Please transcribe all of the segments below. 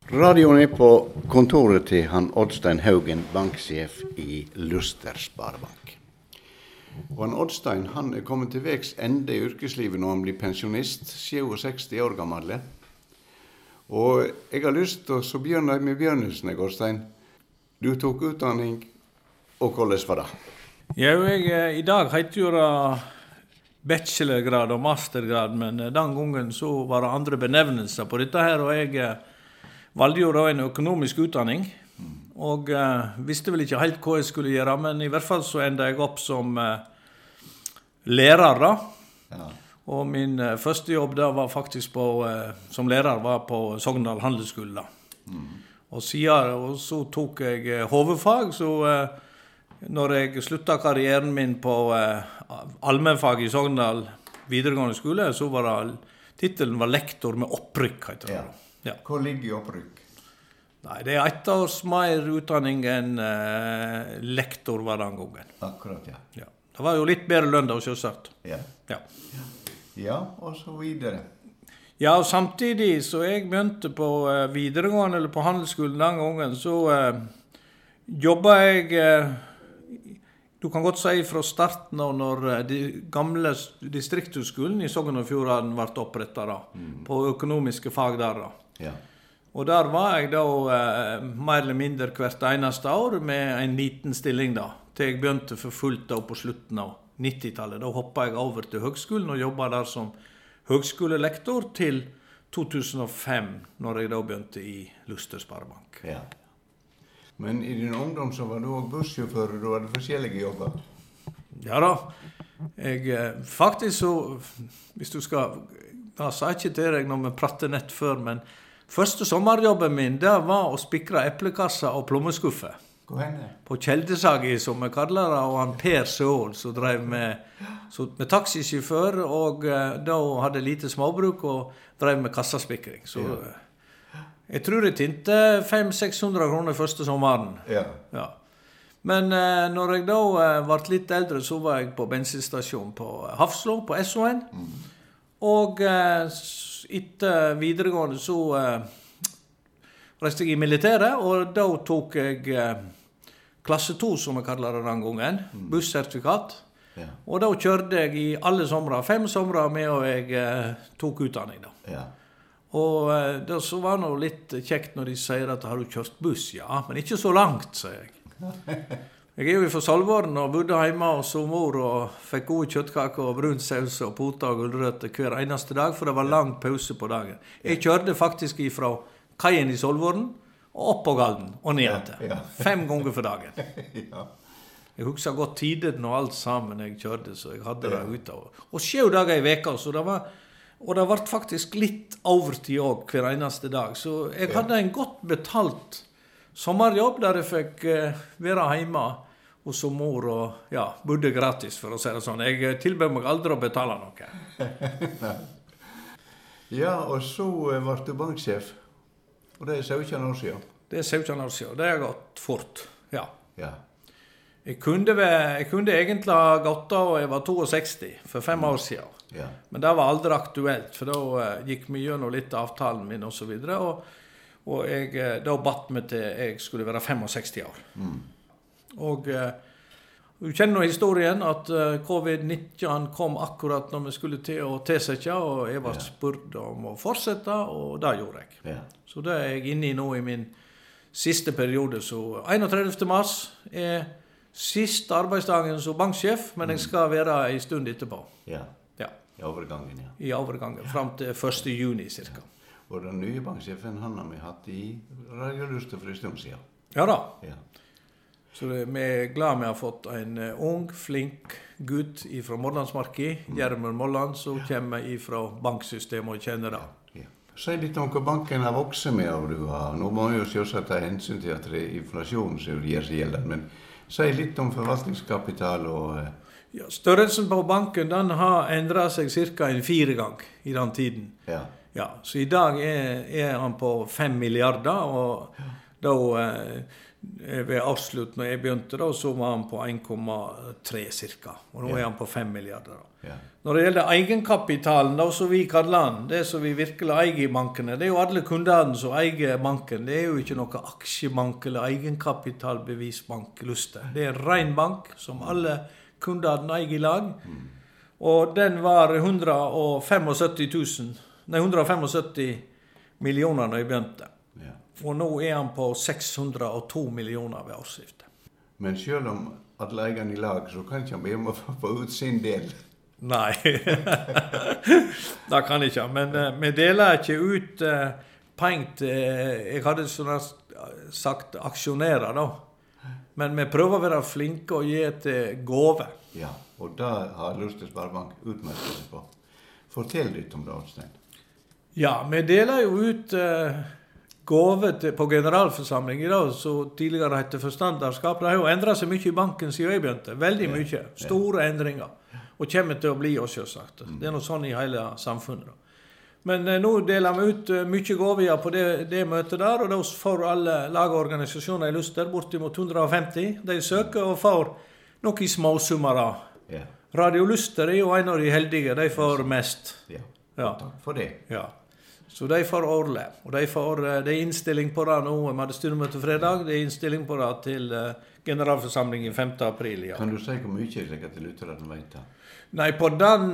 Radioen på kontoret til han Oddstein Haugen, banksjef i Luster Sparebank. Og han Oddstein, han kommet til veks ende i yrkeslivet når han blir pensjonist, 67 år gammel. Og jeg har lyst til å begynne med begynnelsen, Oddstein. Du tok utdanning, og hvordan var det? Ja, i dag heter jo det bachelorgrad og mastergrad, men den gangen så var det andre benevnelser på dette her, og jeg valgte jo da en økonomisk utdanning, og visste vel ikke helt hva jeg skulle gjøre, men i hvert fall så enda jeg opp som lærer da. Ja. Og min første jobb da var faktisk som lærer var på Sogndal Handelsskole da. Og så tok jeg hovedfag, så når jeg sluttet karrieren min på allmennfag i Sogndal videregående skole, så var det, titelen var lektor med opprykk, heter det. Ja. Ja. Hvor ligger opprykk? Nei, det 1 års mer utdanning enn lektor var den gangen. Akkurat, ja. Ja. Det var jo litt bedre lønn da, selvsagt. Ja. Ja. Ja, og så videre. Ja, og samtidig så jeg begynte på videregående eller på handelsskolen den gangen, så jobbet jeg, du kan godt si fra starten av når de gamle distriktshøgskolen i Sogn og Fjordane ble opprettet da, på økonomiske fag der da. Ja. Og der var jeg da mer eller mindre hvert eneste år med en liten stilling da, til jeg begynte for fullt da på slutten av 90-tallet. Da hoppet jeg over til høgskolen og jobbet der som høgskolelektor til 2005, når jeg da begynte i Luster Sparebank. Ja. Men i din ungdom så var du også bussjåfør, og du hadde forskjellige jobber? Ja da. Faktisk så, hvis du skal, jeg sa ikke til deg når vi pratet nett før, men første sommerjobben min, det var å spikre eplekasser og plommeskuffer. Hvor henne? På Kjeldesagi, som vi kaller det, og han Per Søål, som drev med taxisjåfør, og da hadde lite småbruk og drev med kassaspikring. Så jeg tror jeg tjente 500-600 kroner første sommeren. Ja. Ja. Men når jeg da var litt eldre, så var jeg på bensinstasjon på Hafslå, på SON. Og etter videregående så reiste jeg i militæret, og da tok jeg klasse 2, som jeg kaller det den gangen, bussertifikat. Ja. Og da kjørte jeg i alle somre, 5 somre med, og jeg tok utdanning da. Ja. Og det så var det litt kjekt når de sier at har du kjørt buss? Ja, men ikke så langt, sier jeg. Jeg jo fra Salvåren og bodde hjemme hos mor og fikk gode kjøttkaker og brun saus og poter og gulrøtter hver eneste dag, for det var lang pause på dagen. Jeg kjørte faktisk ifra kajen i Salvåren og opp på Galden og ned til. 5 ganger for dagen. Ja. Jeg husker godt tiden og alt sammen jeg kjørte, så jeg hadde det ute. Og 7 dager i veka, så det var... Og det ble faktisk litt overtid også hver eneste dag. Så jeg hadde en godt betalt sommerjobb der jeg fikk være hjemme hos mor og bodde gratis, for å si det sånn. Jeg tilbød meg aldri å betale noe. Ja, og så ble du banksjef. Og det 17 år siden. Det 17 år siden. Det har gått fort, ja. Ja. Jeg kunne egentlig ha gått da jeg var 62, for 5 år siden. Ja. Men det var aldri aktuelt, for da gikk vi gjennom litt avtalen min og så videre, og jeg da batt meg til jeg skulle være 65 år. Og du kjenner historien at covid-19 kom akkurat når vi skulle til å tilsette, og jeg var spurt om å fortsette, og det gjorde jeg. Ja. Så det jeg inne i nå i min siste periode, så 31. mars siste arbeidsdagen som banksjef, men jeg skal være en stund etterpå. Ja. I overgangen, ja. I overgangen, frem til 1. juni cirka. Og den nye banksjefen, han har vi hatt i Radio Luster for en stund siden. Ja da. Ja. Så vi glad vi har fått en ung, flink gutt fra Målandsmarki, Gjermund Molland, som kommer fra banksystemet og kjenner det. Ja. Si litt om hva banken har vokset med, og du har. Nå må vi jo selvsagt ta hensyn til at det inflasjon som gjør seg gjeldende, men si litt om forvaltningskapital og... Ja, størrelsen på banken den har endret seg cirka 4 gang i den tiden. Ja. Ja, så i dag han på 5 milliarder, og Da, ved avslutt, når jeg begynte, da, så var han på 1,3 cirka. Og nå han på 5 milliarder. Da. Når det gjelder egenkapitalen, da, så vi kaller den, det som vi virkelig eier i bankene, det jo alle kundene som eier banken. Det jo ikke noe aksjebank eller egenkapitalbevisbank Luster. Det en ren bank som alle kundene eier i lag. Og den var 175 millioner når jeg begynte. Og nå han på 602 millioner ved årsskiftet. Men selv om alle eierne i lag, så kan ikke han be om å få ut sin del. Nei, det kan ikke. Men vi deler ikke ut penger til, jeg hadde sagt aksjonærer da. Men vi prøver å være flinke og gi til gåve. Ja, og da har Luster Sparebank utmerket seg på. Fortell litt om det, Oddstein. Ja, vi deler jo ut gåve på generalforsamling i dag, så tidligere hette forstanderskap. Det har jo endret seg mye i banken siden jeg begynte. Veldig mye. Store endringer. Og kommer til å bli også selvsagt. Det noe sånn i hele samfunnet. Men nå deler vi ut mye gåver på det møtet der, og da får alle lag og organisasjoner i Luster bortimot 150. De søker og får noen småsummer. Radio Luster jo en av de heldige. De får mest. Ja, takk for det. Ja. Så de får årlig, og det innstilling på det nå, vi hadde styremøte fredag, det innstilling på det til generalforsamling i 5. april. Ja. Kan du si hvor mye slik at lytterne vet det? Nei, på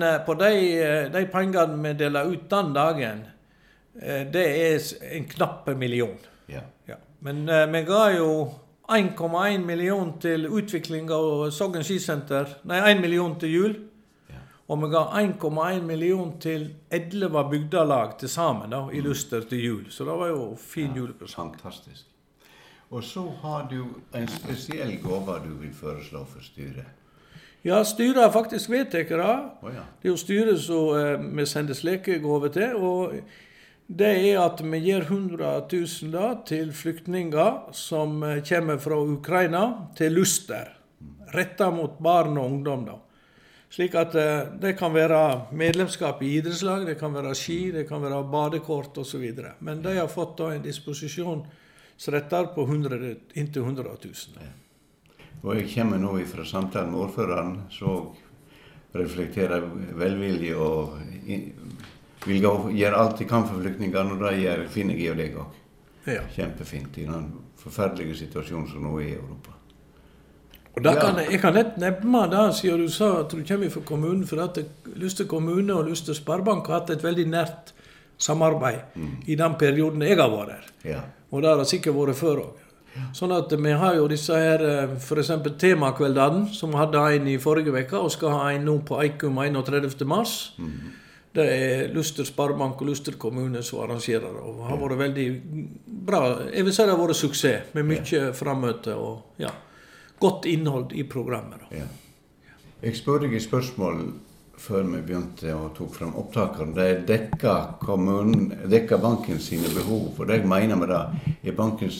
de pengene vi deler ut den dagen, det en knappe million. Ja. Men vi ga jo 1,1 million til utvikling av Sogn skisenter, 1 million til jul. Og vi ga 1,1 million til 11 bygdalag til sammen da, i Luster til jul. Så det var jo fin julepresang. Fantastisk. Og så har du en spesiell gave du vil foreslå for styret. Ja, styret har faktisk vedtatt det. Det jo styret som vi sender slekegave til, og det at vi gir 100 000 da, til flyktninger som kommer fra Ukraina til Luster, rettet mot barn og ungdom da. Slik at det kan være medlemskap i idrettslag, det kan være ski, det kan være badekort og så videre. Men de har fått da en disposisjonsrettar på inntil 100 000. Og jeg kommer nå fra samtalen med ordføreren, så reflekterer velvilje og vil gjøre alt de kan for flyktninger, og det finner jeg og deg også. Ja. Kjempefint i den forferdelige situasjonen som nå i Europa. Og da jeg kan nett nevne det, siden du sa at du kommer fra kommunen, for at Luster kommune og Luster Sparebank har hatt et veldig nært samarbeid i den perioden jeg har vært her. Ja. Og det har sikkert vært før også. Sånn at vi har jo disse her, for eksempel temakveldene, som hadde en i forrige veka, og skal ha en nå på Eikum 31. mars. Det Luster Sparebank og Luster kommune som arrangerer, og har vært veldig bra. Jeg vil si det har vært suksess, med mye fremmøte og godt innhold i programmet. Ja. Jeg spør deg i spørsmål før vi begynte og tok frem opptakeren. Det dekker banken sine behov, for det jeg mener med det,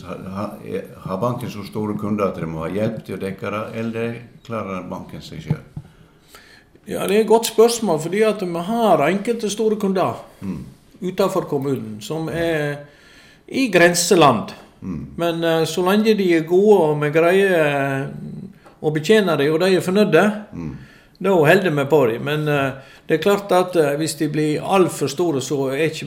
har banken så store kunder at de må ha hjelp til å dekke det, eller klarer banken seg selv? Ja, det et godt spørsmål, fordi at vi har enkelte store kunder utenfor kommunen, som i grenseland. Men så lenge de gode og vi greier å betjene dem, og de fornøyde, da holder vi på dem. Men det klart at hvis de blir alt for store, så ikke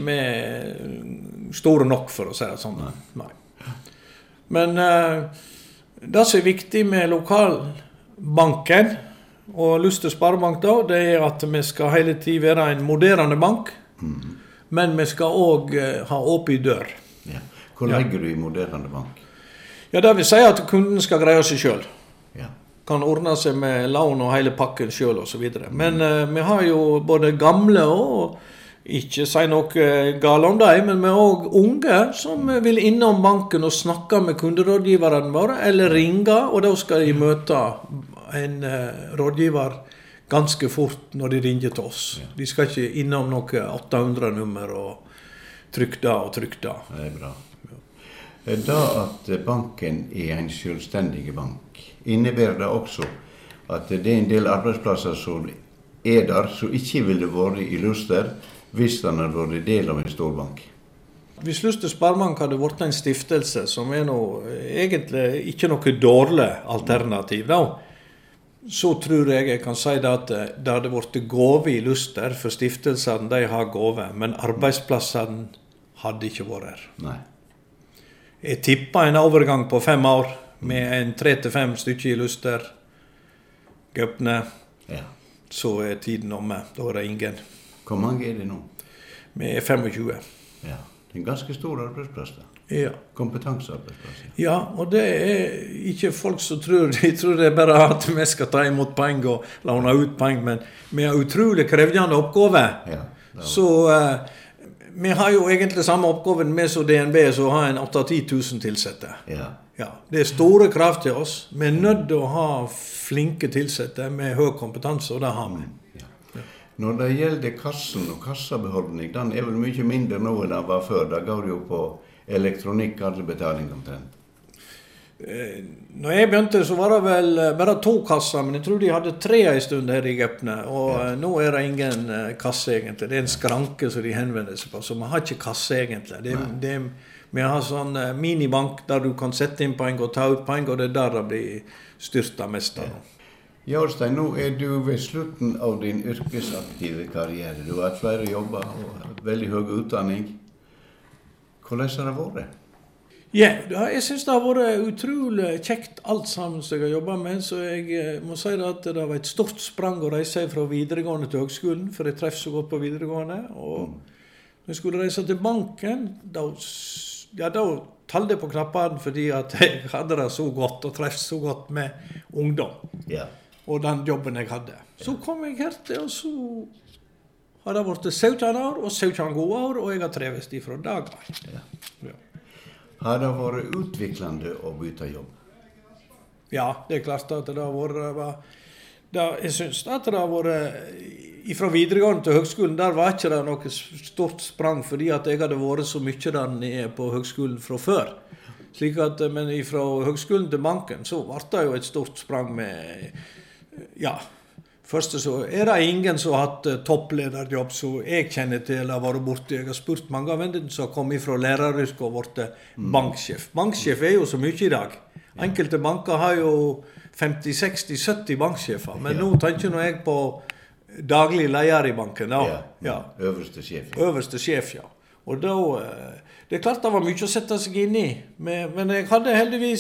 vi store nok for å si det sånn. Nei. Men det som viktig med lokalbanken og Luster Sparebank da, det at vi skal hele tiden være en moderne bank, men vi skal også ha åpen dør. Ja. Hvor legger du i moderne bank? Ja, det vil si at kunden skal greie seg selv. Ja. Kan ordne seg med lån og hele pakken selv og så videre. Men vi har jo både gamle og, ikke si noe gale om dem, men vi har også unge som vil innom banken og snakke med kunderådgiveren våre, eller ringe, og da skal de møte en rådgiver ganske fort når de ringer til oss. De skal ikke innom noe 800-nummer og trykk da og trykk da. Det bra. Da at banken en selvstendig bank, innebærer det også at det en del arbeidsplasser som der, som ikke ville vært i Luster hvis den hadde vært del av en stor bank? Hvis Luster Sparebank hadde vært en stiftelse, som egentlig ikke noe dårlig alternativ, da, så tror jeg kan si det at det hadde vært gave i Luster, for stiftelsene de har gave, men arbeidsplassene hadde ikke vært her. Nei. Jeg tipper en overgang på 5 år, med en 3-5 stykker i Luster, Gaupne, så tiden omme. Da det ingen. Hvor mange det nå? Vi 25. Ja, det en ganske stor arbeidsplass da. Ja. Kompetansearbeidsplass. Ja, og det ikke folk som tror. De tror det bare at vi skal ta imot penger og låne ut penger, men vi har utrolig krevende oppgaver. Ja, så vi har jo egentlig samme oppgaven med som DNB, så har en 8-10 000 tilsette. Ja. Ja, det store krav til oss. Vi nødt til å ha flinke tilsette med høy kompetanse, og det har vi. Ja. Når det gjelder kassen og kassabeholdning, den vel mye mindre nå enn den var før. Da går det jo på elektronikk, alle betaling omtrent. Når jeg begynte, så var det vel bare 2 kasser, men jeg tror de hadde 3 en stund her i Gaupne, og nå det ingen kasse egentlig. Det en skranke som de henvender seg på, så man har ikke kasse egentlig. Vi har sånn minibank der du kan sette inn penger og ta ut penger, og det der det blir styrtet mest av. Ja, Årstein, nå du ved slutten av din yrkesaktive karriere. Du har hatt flere jobber og veldig høy utdanning. Hvordan har det vært? Ja, jeg synes det har vært utrolig kjekt alt sammen som jeg har jobbet med, så jeg må si at det var et stort sprang å reise fra videregående til høgskolen, for jeg treffer så godt på videregående, og når jeg skulle reise til banken, da talte jeg på knappene fordi at jeg hadde det så godt og treffet så godt med ungdom. Ja. Og den jobben jeg hadde. Så kom jeg her til, og så har det vært 17 år, og 17 gode år, og jeg har trevest ifra dag. Ja. Har det vært utviklende å bytte jobb? Ja, det klart at det har vært... Jeg synes at det har vært... Fra videregående til høgskolen, der var ikke det noe stort sprang, fordi at jeg hadde vært så mye der nede på høgskolen fra før. Slik at, men fra høgskolen til banken, så var det jo et stort sprang med... Ja, først så det ingen som har hatt topplederjobb, så jeg kjenner til eller har vært borte. Jeg har spurt mange av vennene som har kommet fra læreryrket og vært banksjef. Banksjef jo så mye i dag. Enkelte banker har jo 50, 60, 70 banksjefer, men nå tenker jeg på daglig leder i banken. Ja. Øverste sjef. Øverste sjef, ja. Og da, det klart det var mye å sette seg inn i, men jeg hadde heldigvis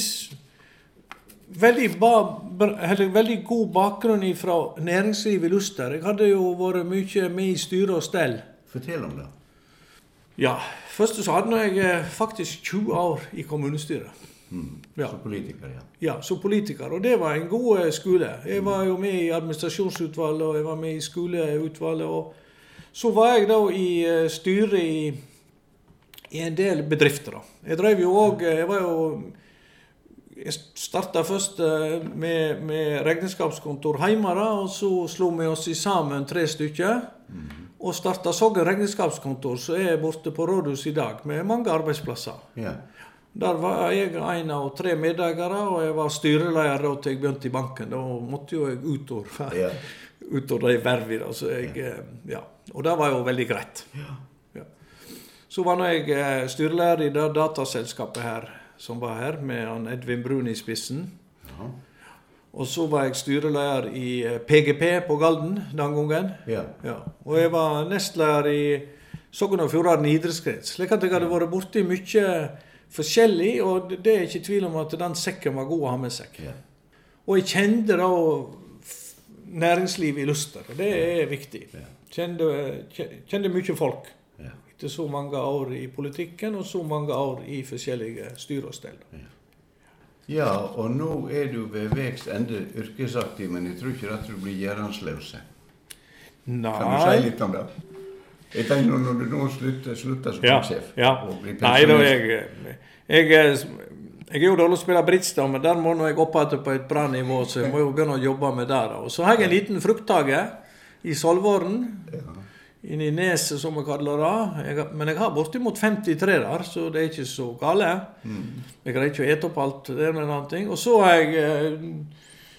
veldig god bakgrunn fra næringslivet i Luster. Jeg hadde jo vært mye med i styre og stell. Fortell om det. Ja, først så hadde jeg faktisk 20 år i kommunestyret. Ja. Som politiker, ja. Ja, som politiker, og det var en god skole. Jeg var jo med i administrasjonsutvalget, og jeg var med i skoleutvalget, og så var jeg da i styret i en del bedrifter. Da. Jeg startet først med regnskapskontor hjemme, da, og så slo vi oss sammen 3 stykker, og startet Sogn regnskapskontor, så jeg borte på rådhus i dag, med mange arbeidsplasser. Ja. Der var jeg en av 3 meddagere, og jeg var styreleder da til jeg begynte i banken. Da måtte jo jeg ut av de vervene. Så og det var jo veldig greit. Ja. Så var jeg styreleder i det dataselskapet her, som var her, med Edvin Brun i spissen. Ja. Og så var jeg styreleder i PGP på Galden den gangen. Ja. Og jeg var nestleder i Sogn og Fjordane idrettskrets. Slik at jeg hadde vært borte i mye forskjellig, og det ikke tvil om at den sekken var god å ha med seg. Ja. Og jeg kjente da næringslivet i Luster, og det viktig. Ja. Kjente mye folk. Ja. Etter så mange år i politikken, og så mange år i forskjellige styre og stell. Ja, og nå du ved veis ende yrkesaktiv, men jeg tror ikke at du blir gjerransløse. Nei. Kan du si litt om det? Jeg tenker når du nå slutter som banksjef og blir pensjonist. Nei, jeg jo dårlig å spille bridge, men der må jeg opp på et bra nivå, så jeg må jo begynne å jobbe med det. Og så har jeg en liten frukthage i Solvåren, inne i Neset som jeg kaller det. Men jeg har bortimot 53 der, så det ikke så gale. Jeg greier ikke å ete opp alt det med en annen ting. Og så har jeg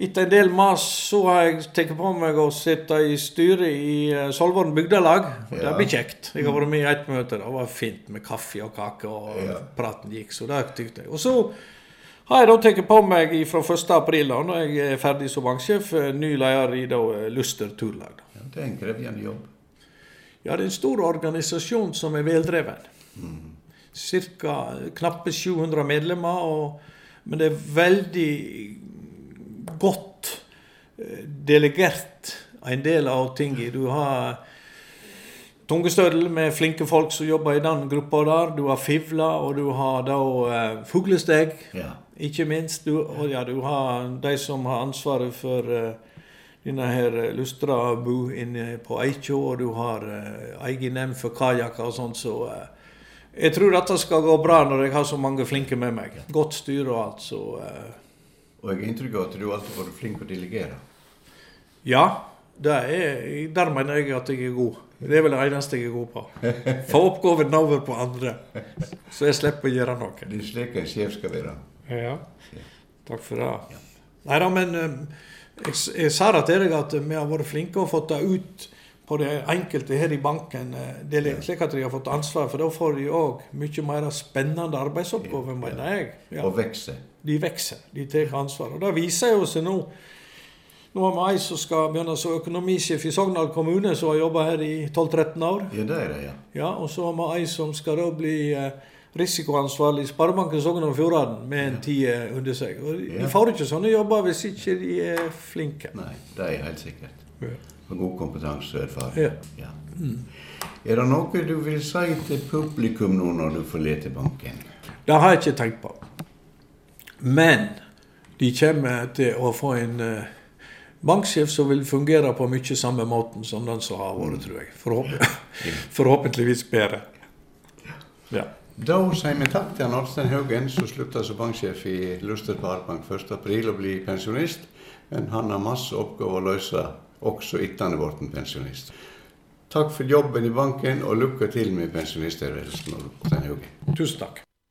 Etter en del mas så har jeg tenkt på meg å sitte i styret i Solvorn bygdelag. Det blir kjekt. Jeg har vært med i et møte. Det var fint med kaffe og kake, og praten gikk. Så det tykte jeg. Og så har jeg da tenkt på meg fra 1. april, når jeg er ferdig som banksjef, ny leder i Luster Turlag. Ja, det er en krevende jobb. Ja, det er en stor organisasjon som er veldreven. Cirka knappe 700 medlemmer, men det er veldig godt delegert en del av tingene. Du har Tungestødel med flinke folk som jobber i den gruppa der. Du har Fivla, og du har da Fuglesteg, ikke minst. Du har de som har ansvaret for denne her Lustrabu inne på Eikjå, og du har egen nemnd for kajakker og sånt, så jeg tror dette skal gå bra når jeg har så mange flinke med meg. Godt styre og alt, så... Og jeg har inntrykk av at du alltid var flink å delegere. Ja, der mener jeg at jeg er god. Det er vel det eneste jeg er god på. Få oppgaven over på andre, så jeg slipper å gjøre noe. Det er slik en sjef skal være. Ja, takk for det. Ja. Neida, men jeg sa det til deg at vi har vært flinke og fått det ut på det enkelte her i banken, slik at de har fått ansvar, for da får de også mye mer spennende arbeidsoppgaver, mener jeg. Ja. Og vekse. De vekser, de tar ansvar. Og det viser jo seg nå. Nå har vi en som skal begynne som økonomisjef i Sogndal kommune, som har jobbet her i 12-13 år. Ja, det er det, ja. Ja, og så har vi en som skal da bli risikoansvarlig i Sparebanken Sogndal og Fjordane med en 10 under seg. Og de får ikke sånne jobber hvis ikke de er flinke. Nei, det er helt sikkert. Ja. Og god kompetanse og erfaring. Ja. Ja. Er det noe du vil si til publikum nå når du forlater banken? Det har jeg ikke tenkt på. Men de kommer til å få en banksjef som vil fungere på mye samme måten som den som har vært, tror jeg. Forhåpentligvis bedre. Ja. Da sier vi takk til Oddstein Haugen, som sluttet som banksjef i Luster Sparebank 1. april og blir pensjonist. Men han har masse oppgaver å løse, også etter han er blitt pensjonist. Takk for jobben i banken, og lykke til med pensjonisttilværelsen, Oddstein Haugen. Tusen takk.